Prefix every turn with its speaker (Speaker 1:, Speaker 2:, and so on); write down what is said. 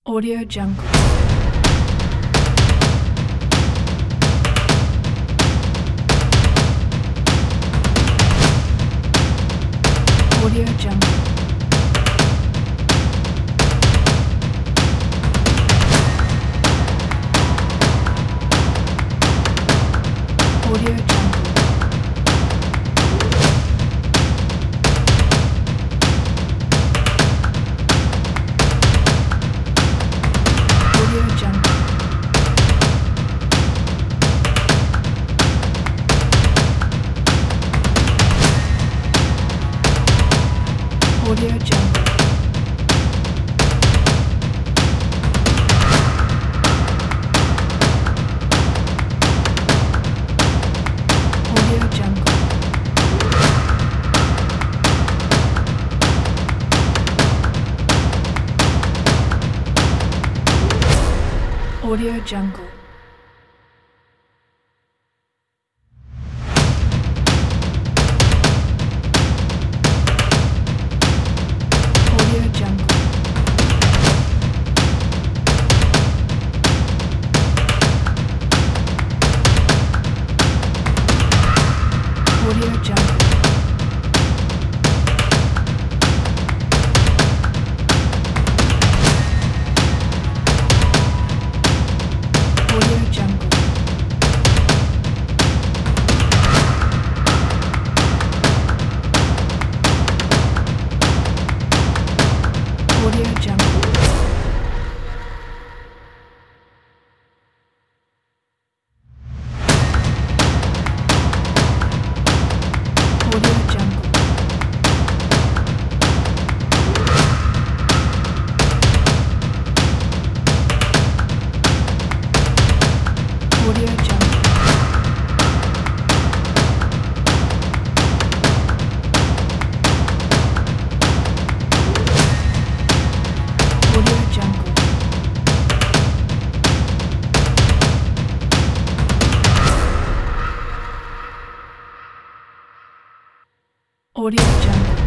Speaker 1: Audio Jungle. Audio Jungle. Audio Jungle. Audio Jungle. Audio Jungle. Audio Jungle. Audio Jungle. Audio Jungle. Audio Jungle. Audio Jungle. Audio Jungle. Audio Jungle. Audio Jungle. Audio Jungle. Audio Jungle.